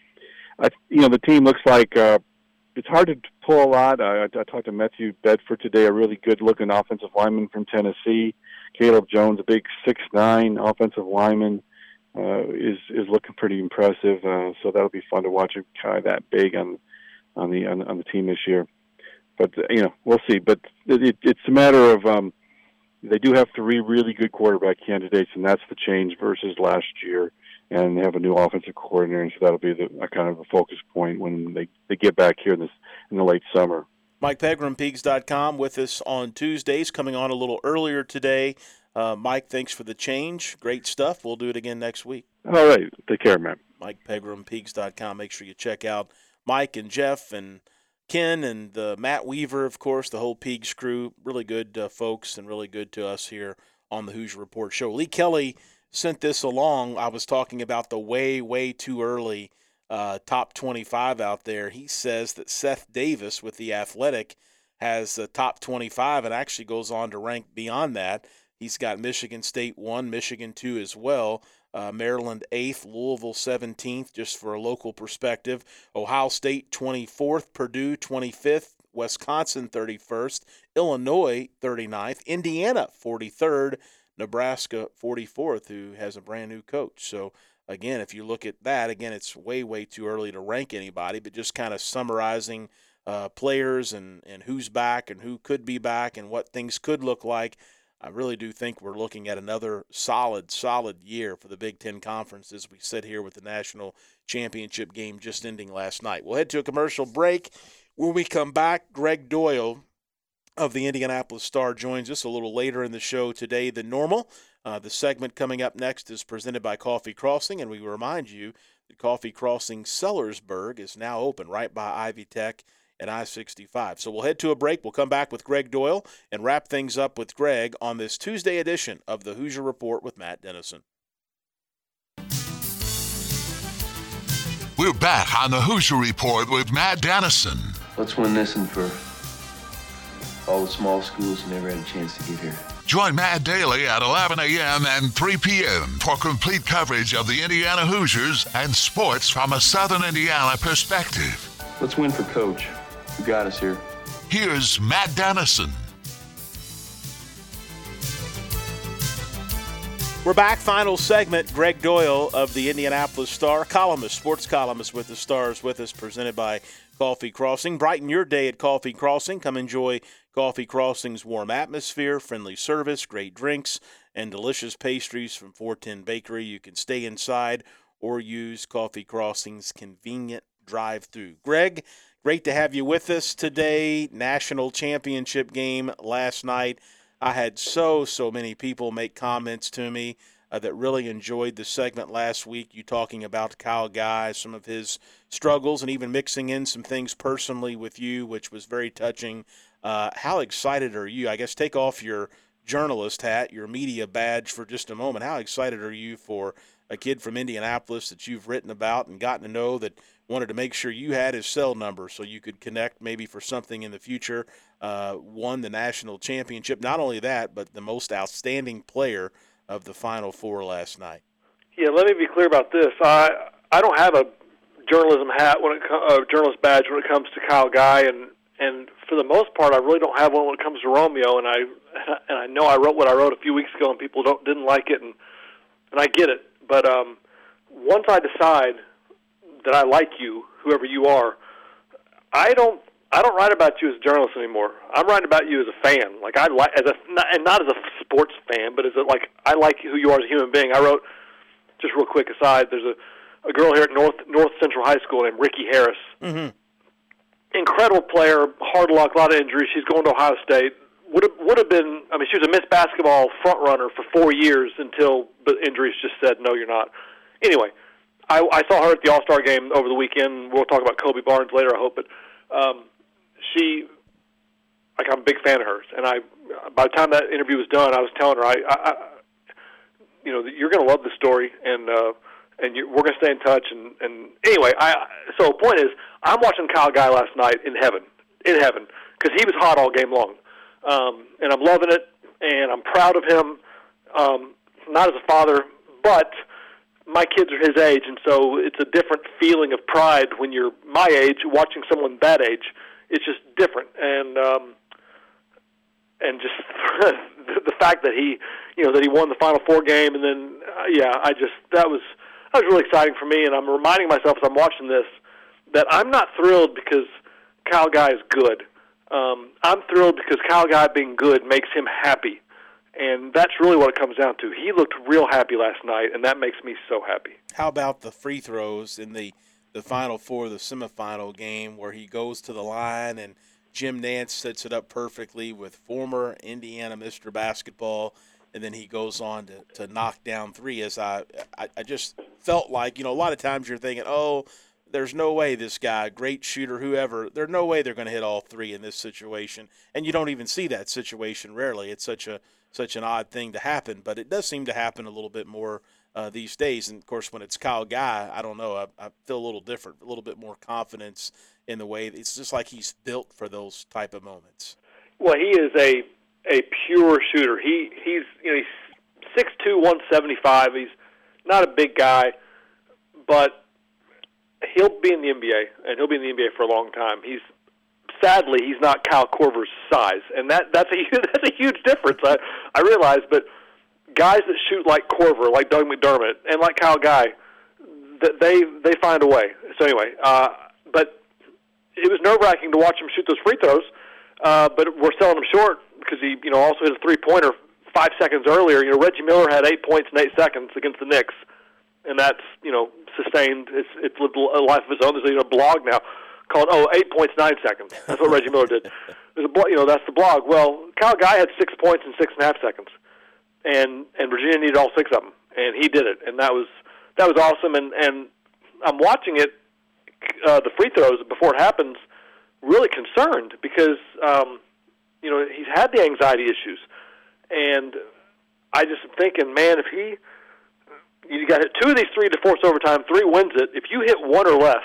I, you know, the team looks like uh, it's hard to pull a lot. I, I talked to Matthew Bedford today, a really good-looking offensive lineman from Tennessee. Caleb Jones, a big six nine offensive lineman, uh, is is looking pretty impressive. Uh, so that'll be fun to watch a guy that big on on the on, on the team this year. But uh, you know, we'll see. But it, it's a matter of um, they do have three really good quarterback candidates, and that's the change versus last year. And they have a new offensive coordinator, and so that'll be the a kind of a focus point when they, they get back here in this in the late summer. Mike Pegram, Peegs dot com, with us on Tuesdays, coming on a little earlier today. Uh, Mike, thanks for the change. Great stuff. We'll do it again next week. All right. Take care, man. Mike Pegram, Peegs dot com. Make sure you check out Mike and Jeff and Ken and uh, Matt Weaver, of course, the whole Peegs crew. Really good uh, folks and really good to us here on the Hoosier Report show. Lee Kelly sent this along. I was talking about the way, way too early Uh, top twenty-five out there. He says that Seth Davis with The Athletic has the top twenty-five and actually goes on to rank beyond that. He's got Michigan State one, Michigan two as well, uh, Maryland eighth, Louisville seventeenth, just for a local perspective, Ohio State twenty-fourth, Purdue twenty-fifth, Wisconsin thirty-first, Illinois thirty-ninth, Indiana forty-third, Nebraska forty-fourth, who has a brand new coach. So again, if you look at that, again, it's way, way too early to rank anybody, but just kind of summarizing uh, players and, and who's back and who could be back and what things could look like. I really do think we're looking at another solid, solid year for the Big Ten Conference as we sit here with the national championship game just ending last night. We'll head to a commercial break. When we come back, Greg Doyle of the Indianapolis Star joins us a little later in the show today than normal. Uh, the segment coming up next is presented by Coffee Crossing, and we remind you that Coffee Crossing Sellersburg is now open right by Ivy Tech at I sixty-five. So we'll head to a break. We'll come back with Greg Doyle and wrap things up with Greg on this Tuesday edition of the Hoosier Report with Matt Dennison. We're back on the Hoosier Report with Matt Dennison. Let's win this one for all the small schools who never had a chance to get here. Join Matt daily at eleven a.m. and three p.m. for complete coverage of the Indiana Hoosiers and sports from a Southern Indiana perspective. Let's win for Coach, who got us here. Here's Matt Dennison. We're back. Final segment. Greg Doyle of the Indianapolis Star, columnist, sports columnist with the Stars with us, presented by Coffee Crossing. Brighten your day at Coffee Crossing. Come enjoy Coffee Crossing's warm atmosphere, friendly service, great drinks, and delicious pastries from four ten Bakery. You can stay inside or use Coffee Crossing's convenient drive-through. Greg, great to have you with us today. National championship game last night. I had so, so many people make comments to me uh, that really enjoyed the segment last week, you talking about Kyle Guy, some of his struggles, and even mixing in some things personally with you, which was very touching. Uh, how excited are you? I guess take off your journalist hat, your media badge for just a moment. How excited are you for a kid from Indianapolis that you've written about and gotten to know that wanted to make sure you had his cell number so you could connect maybe for something in the future, uh, won the national championship. Not only that, but the most outstanding player of the Final Four last night. Yeah, let me be clear about this. I I don't have a journalism hat when it a uh, journalist badge when it comes to Kyle Guy, and and for the most part, I really don't have one when it comes to Romeo. And I and I know I wrote what I wrote a few weeks ago, and people don't didn't like it, and and I get it. But um, once I decide that I like you, whoever you are, I don't I don't write about you as a journalist anymore. I'm writing about you as a fan. Like I like as a not, and not as a sports fan, but as a, like I like who you are as a human being. I wrote, just real quick aside, there's a, a girl here at North North Central High School named Ricky Harris. Mm-hmm. Incredible player, hard luck, a lot of injuries. She's going to Ohio State. Would have would have been. I mean, she was a Miss Basketball front runner for four years until the injuries just said no, you're not. Anyway, I, I saw her at the All-Star game over the weekend. We'll talk about Kobe Barnes later, I hope. But um, she, like, I'm a big fan of hers. And I, by the time that interview was done, I was telling her, I, I, I you know, you're going to love the story, and uh, and you, we're going to stay in touch. And, and anyway, I so the point is, I'm watching Kyle Guy last night in heaven, in heaven, because he was hot all game long. Um, and I'm loving it, and I'm proud of him, um, not as a father, but my kids are his age, and so it's a different feeling of pride when you're my age watching someone that age. It's just different, and um, and just the fact that he, you know, that he won the Final Four game, and then uh, yeah, I just that was that was really exciting for me, and I'm reminding myself as I'm watching this that I'm not thrilled because Kyle Guy is good. Um, I'm thrilled because Kyle Guy being good makes him happy. And that's really what it comes down to. He looked real happy last night, and that makes me so happy. How about the free throws in the, the Final Four, the semifinal game, where he goes to the line and Jim Nance sets it up perfectly with former Indiana Mister Basketball, and then he goes on to, to knock down three. As I, I, I just felt like, you know, a lot of times you're thinking, oh, there's no way this guy, great shooter, whoever, there's no way they're going to hit all three in this situation. And you don't even see that situation rarely. It's such a such an odd thing to happen, but it does seem to happen a little bit more uh, these days. And, of course, when it's Kyle Guy, I don't know, I, I feel a little different, a little bit more confidence in the way. It's just like he's built for those type of moments. Well, he is a a pure shooter. He He's, you know, he's six two, one seventy-five. He's not a big guy, but he'll be in the N B A, and he'll be in the N B A for a long time. He's sadly he's not Kyle Korver's size, and that that's a that's a huge difference. I I realize, but guys that shoot like Korver, like Doug McDermott, and like Kyle Guy, they they find a way. So anyway, uh, but it was nerve wracking to watch him shoot those free throws. Uh, but we're selling him short because he you know also hit a three pointer five seconds earlier, you know, Reggie Miller had eight points in eight seconds against the Knicks, and that's, you know, sustained. It's it's lived a life of its own. There's a you know, blog now called oh eight points nine seconds. That's what Reggie Miller did. There's a blog, you know, that's the blog. Well, Kyle Guy had six points in six and a half seconds, and and Virginia needed all six of them, and he did it, and that was that was awesome. And and I'm watching it, uh, the free throws before it happens, really concerned because um, you know he's had the anxiety issues, and I just am thinking, man, if he you got hit two of these three to force overtime, three wins it. If you hit one or less,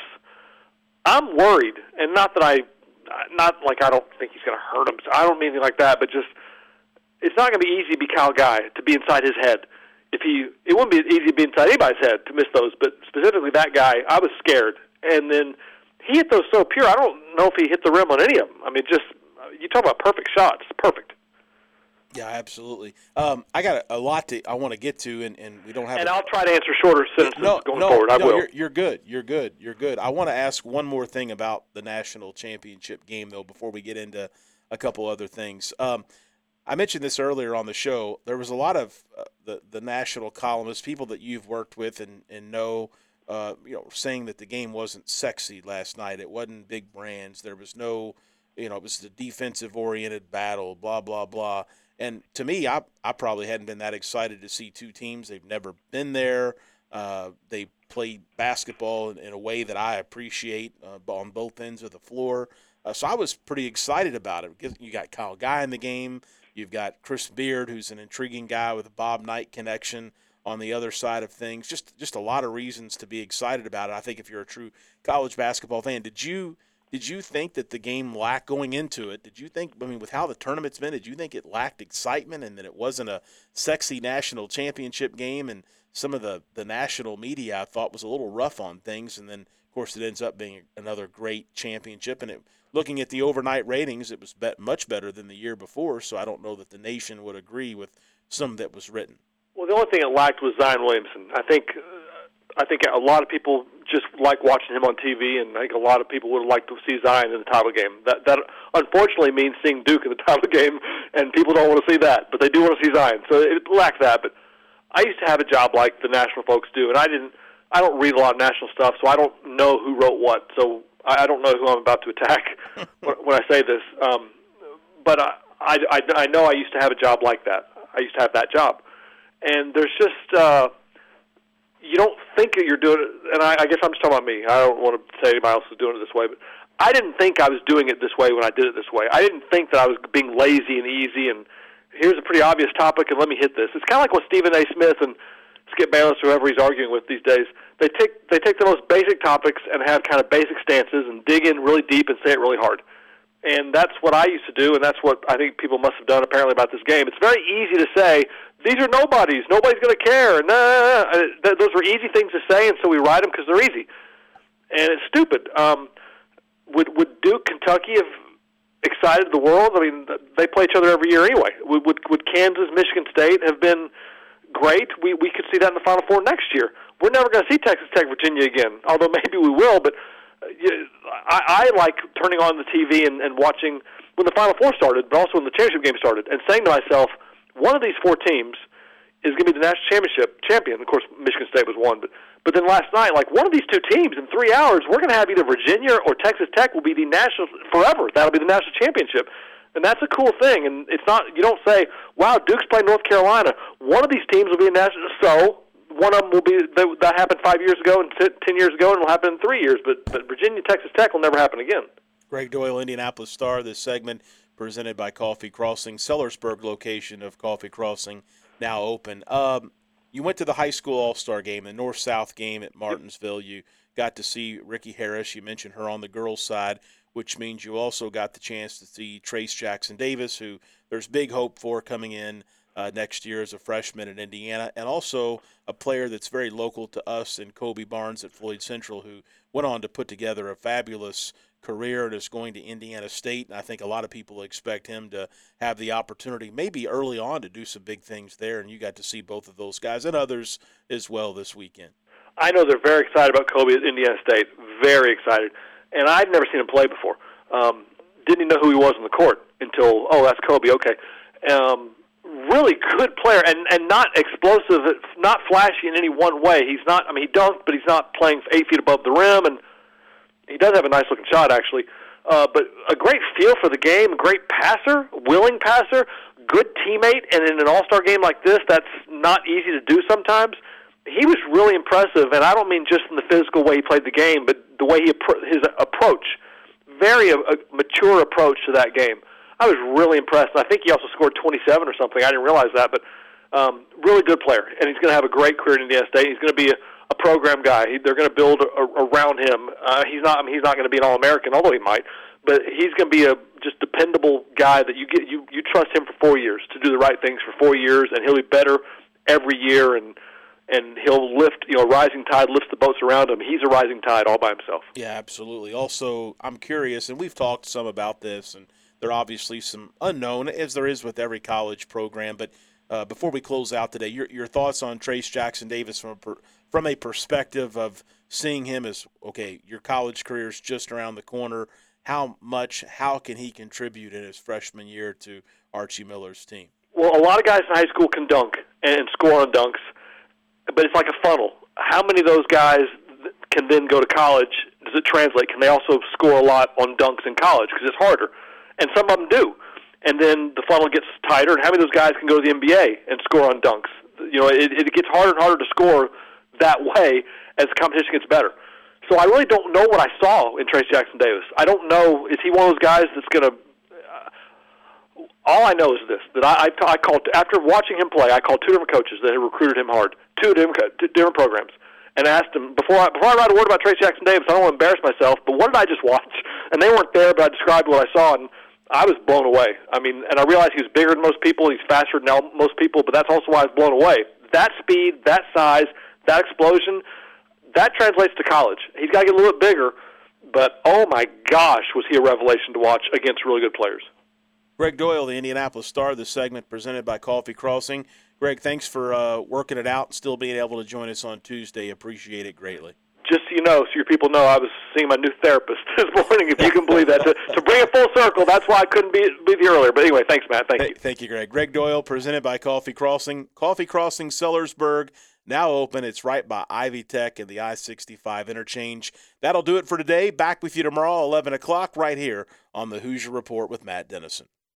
I'm worried, and not that I, not like I don't think he's going to hurt him. I don't mean anything like that, but just it's not going to be easy to be Kyle Guy to be inside his head. If he, it wouldn't be easy to be inside anybody's head to miss those, but specifically that guy, I was scared. And then he hit those so pure. I don't know if he hit the rim on any of them. I mean, just you talk about perfect shots, perfect. Yeah, absolutely. Um, I got a, a lot to I want to get to, and, and we don't have. And a, I'll try to answer shorter sentences no, going no, forward. I no, will. You're, you're good. You're good. You're good. I want to ask one more thing about the national championship game, though, before we get into a couple other things. Um, I mentioned this earlier on the show. There was a lot of uh, the the national columnists, people that you've worked with and and know, uh, you know, saying that the game wasn't sexy last night. It wasn't big brands. There was no, you know, it was the defensive oriented battle. Blah blah blah. And to me, I I probably hadn't been that excited to see two teams. They've never been there. Uh, they played basketball in, in a way that I appreciate uh, on both ends of the floor. Uh, so I was pretty excited about it. Because you got Kyle Guy in the game. You've got Chris Beard, who's an intriguing guy with a Bob Knight connection on the other side of things. Just just a lot of reasons to be excited about it. I think if you're a true college basketball fan, did you – Did you think that the game lacked going into it? Did you think, I mean, with how the tournament's been, did you think it lacked excitement and that it wasn't a sexy national championship game? And some of the, the national media I thought was a little rough on things. And then, of course, it ends up being another great championship. And it, looking at the overnight ratings, it was bet, much better than the year before. So I don't know that the nation would agree with some that was written. Well, the only thing it lacked was Zion Williamson. I think I think a lot of people just like watching him on T V, and I think a lot of people would have liked to see Zion in the title game. That that unfortunately means seeing Duke in the title game, and people don't want to see that, but they do want to see Zion. So it lacks that. But I used to have a job like the national folks do, and I didn't. I don't read a lot of national stuff, so I don't know who wrote what. So I don't know who I'm about to attack when I say this. Um, but I, I, I, I know I used to have a job like that. I used to have that job, and there's just. Uh, You don't think that you're doing it, and I, I guess I'm just talking about me. I don't want to say anybody else is doing it this way, but I didn't think I was doing it this way when I did it this way. I didn't think that I was being lazy and easy, and here's a pretty obvious topic, and let me hit this. It's kind of like what Stephen A. Smith and Skip Bayless, whoever he's arguing with these days, they take they take the most basic topics and have kind of basic stances and dig in really deep and say it really hard. And that's what I used to do, and that's what I think people must have done apparently about this game. It's very easy to say, these are nobodies, nobody's going to care. Nah, nah, nah. Those were easy things to say, and so we write them because they're easy. And it's stupid. Um, would, would Duke, Kentucky have excited the world? I mean, they play each other every year anyway. Would, would, would Kansas, Michigan State have been great? We, we could see that in the Final Four next year. We're never going to see Texas Tech, Virginia again, although maybe we will, but I, I like turning on the T V and, and watching when the Final Four started, but also when the championship game started, and saying to myself, one of these four teams is going to be the national championship champion. Of course, Michigan State was one, but but then last night, like one of these two teams in three hours, we're going to have either Virginia or Texas Tech will be the national forever. That'll be the national championship, and that's a cool thing. And it's not you don't say, "Wow, Duke's playing North Carolina." One of these teams will be a national. So. One of them will be that, that happened five years ago and t- ten years ago, and it'll happen in three years. But but Virginia, Texas Tech will never happen again. Greg Doyle, Indianapolis Star. This segment presented by Coffee Crossing, Sellersburg location of Coffee Crossing, now open. Um, you went to the high school all-star game, the North-South game at Martinsville. You got to see Ricky Harris. You mentioned her on the girls' side, which means you also got the chance to see Trace Jackson Davis, who there's big hope for coming in Uh, next year as a freshman in Indiana, and also a player that's very local to us in Kobe Barnes at Floyd Central, who went on to put together a fabulous career and is going to Indiana State. And I think a lot of people expect him to have the opportunity maybe early on to do some big things there, and you got to see both of those guys and others as well this weekend. I know they're very excited about Kobe at Indiana State, very excited. And I'd never seen him play before. Um, didn't even know who he was on the court until, oh, that's Kobe, okay. Um, really good player and, and not explosive, not flashy in any one way. He's not, I mean, he dunked, but he's not playing eight feet above the rim, and he does have a nice-looking shot, actually. Uh, but a great feel for the game, a great passer, willing passer, good teammate, and in an all-star game like this, that's not easy to do sometimes. He was really impressive, and I don't mean just in the physical way he played the game, but the way he his approach, very a, a mature approach to that game. I was really impressed. I think he also scored twenty-seven or something. I didn't realize that, but um, really good player, and he's going to have a great career in Indiana State. He's going to be a, a program guy. He, they're going to build a, a, around him. Uh, he's not. I mean, he's not going to be an All-American, although he might. But he's going to be a just dependable guy that you get. You you trust him for four years to do the right things for four years, and he'll be better every year, and and he'll lift. You know, a rising tide lifts the boats around him. He's a rising tide all by himself. Yeah, absolutely. Also, I'm curious, and we've talked some about this, and there are obviously some unknown, as there is with every college program. But uh, before we close out today, your your thoughts on Trayce Jackson-Davis from a per, from a perspective of seeing him as, okay, your college career is just around the corner. How much, how can he contribute in his freshman year to Archie Miller's team? Well, a lot of guys in high school can dunk and score on dunks, but it's like a funnel. How many of those guys can then go to college? Does it translate? Can they also score a lot on dunks in college? Because it's harder. And some of them do. And then the funnel gets tighter, and how many of those guys can go to the N B A and score on dunks? You know, it, it gets harder and harder to score that way as the competition gets better. So I really don't know what I saw in Trayce Jackson-Davis. I don't know, is he one of those guys that's going to uh, – all I know is this, that I, I, I called – after watching him play, I called two different coaches that had recruited him hard, two different, two different programs, and asked them, before I, before I write a word about Trayce Jackson-Davis, I don't want to embarrass myself, but what did I just watch? And they weren't there, but I described what I saw, and I was blown away. I mean, and I realized he was bigger than most people, he's faster than most people, but that's also why I was blown away. That speed, that size, that explosion – that translates to college. He's got to get a little bit bigger, but oh my gosh, was he a revelation to watch against really good players. Greg Doyle, the Indianapolis Star, this segment presented by Coffee Crossing. Greg, thanks for uh, working it out and still being able to join us on Tuesday. Appreciate it greatly. Just so you know, so your people know, I was seeing my new therapist this morning, if you can believe that. To, to bring it full circle, that's why I couldn't be with you earlier. But anyway, thanks, Matt. Thank hey, you. Thank you, Greg. Greg Doyle, presented by Coffee Crossing. Coffee Crossing, Sellersburg. Now open. It's right by Ivy Tech and the I sixty-five interchange. That'll do it for today. Back with you tomorrow, eleven o'clock, right here on the Hoosier Report with Matt Dennison.